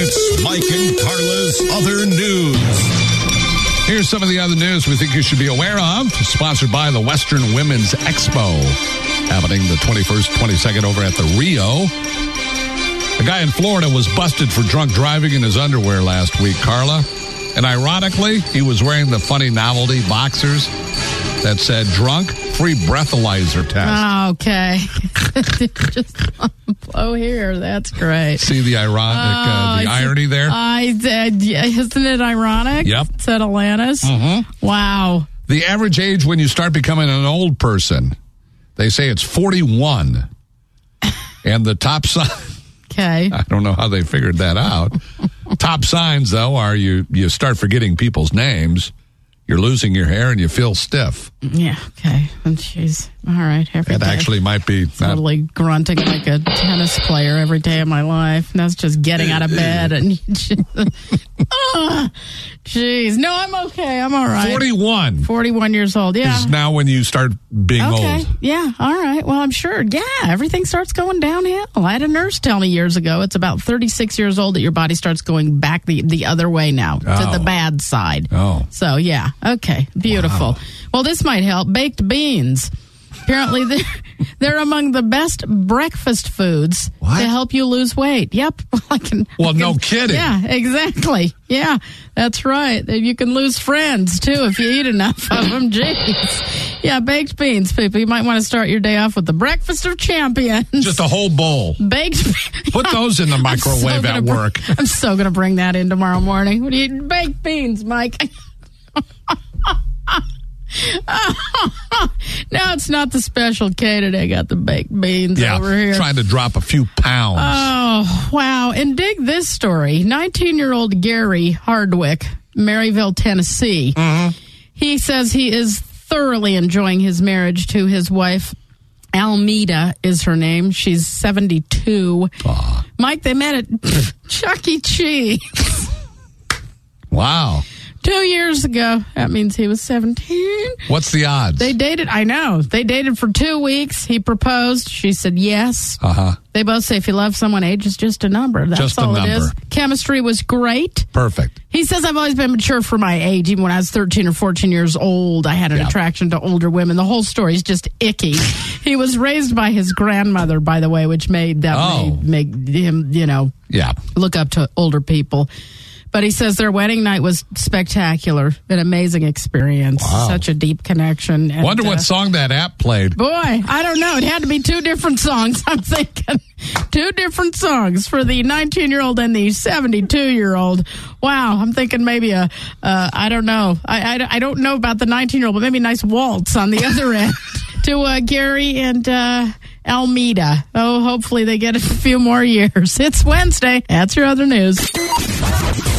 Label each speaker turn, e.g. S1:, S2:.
S1: It's Mike and Carla's Other News.
S2: Here's some of the other news we think you should be aware of. Sponsored by the Western Women's Expo, happening the 21st, 22nd over at the Rio. A guy in Florida was busted for drunk driving in his underwear last week, Carla. And ironically, he was wearing the funny novelty boxers that said drunk, free breathalyzer test.
S3: Oh, okay. Just blow here. That's great.
S2: See the irony there?
S3: Isn't it ironic?
S2: Yep.
S3: Said Alanis.
S2: Mm-hmm.
S3: Wow.
S2: The average age when you start becoming an old person, they say it's 41. And the top sign...
S3: Okay.
S2: I don't know how they figured that out. Top signs, though, are you start forgetting people's names, you're losing your hair, and you feel stiff.
S3: Yeah, okay. And she's, all right, every
S2: That
S3: day.
S2: actually might be...
S3: Totally grunting like a tennis player every day of my life. And that's just getting out of bed. And jeez. No, I'm okay. I'm all right.
S2: 41.
S3: 41 years old, yeah.
S2: Is now when you start being old.
S3: Yeah, all right. Well, I'm sure. Yeah, everything starts going downhill. I had a nurse tell me years ago, it's about 36 years old that your body starts going back the other way now, to the bad side.
S2: Oh.
S3: So, yeah. Okay. Beautiful.
S2: Wow.
S3: Well, this might help. Baked beans. Apparently, they're among the best breakfast foods to help you lose weight. Yep.
S2: No kidding.
S3: Yeah, exactly. Yeah, that's right. You can lose friends, too, if you eat enough of them. Jeez. Yeah, baked beans, people. You might want to start your day off with the breakfast of champions.
S2: Just a whole bowl.
S3: Baked beans.
S2: Put those in the microwave at work.
S3: I'm so going to bring that in tomorrow morning. What do you eat? Baked beans, Mike. No, it's not the Special K today. I got the baked beans over here.
S2: Trying to drop a few pounds.
S3: Oh, wow. And dig this story. 19-year-old Gary Hardwick, Maryville, Tennessee. Mm-hmm. He says he is thoroughly enjoying his marriage to his wife. Almeda is her name. She's 72. Aww. Mike, they met at Chuck E. Cheese.
S2: Wow.
S3: 2 years ago. That means he was 17.
S2: What's the odds?
S3: They dated. I know. They dated for 2 weeks. He proposed. She said yes.
S2: Uh-huh.
S3: They both say if you love someone, age is just a number. That's
S2: just
S3: all
S2: a number.
S3: It is. Chemistry was great.
S2: Perfect.
S3: He says, I've always been mature for my age. Even when I was 13 or 14 years old, I had an attraction to older women. The whole story is just icky. He was raised by his grandmother, by the way, which made him, look up to older people. But he says their wedding night was spectacular, an amazing experience, such a deep connection. And,
S2: wonder what song that app played.
S3: Boy, I don't know. It had to be 2 different songs, I'm thinking. 2 different songs for the 19-year-old and the 72-year-old. Wow, I'm thinking maybe I don't know. I don't know about the 19-year-old, but maybe a nice waltz on the other end. To Gary and Almeda. Oh, hopefully they get a few more years. It's Wednesday. That's your other news.